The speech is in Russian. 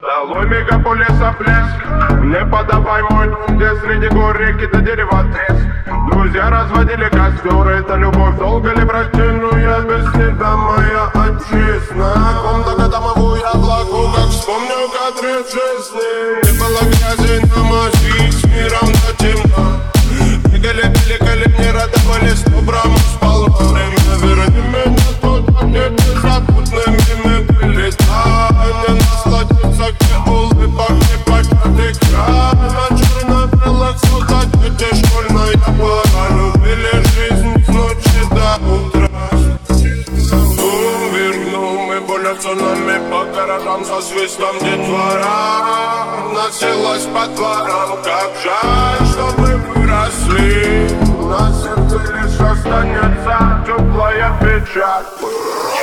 Долой мегаполиса плеск, не подавай мой дом, где среди гор реки до дерева треск. Друзья разводили костер, это любовь, долго ли протяну я без тебя, моя отчизна. Комната домовую я влагу, как вспомню кадры жизни. Не было грязи на мази, с миром до темно. Бегали, пили, не радовались, 100 граммов спало. Время верни меня туда, где беззаботными мы были. Дай мне насладиться, где улыбок не початый край. На черно-белых сухо дети школьная пора. Любили жизнь с ночи до утра. Верну мы болятся нами по городам со свистом детвора. Носилась по дворам, как жаль, что мы выросли. На сердце лишь останется теплая печаль.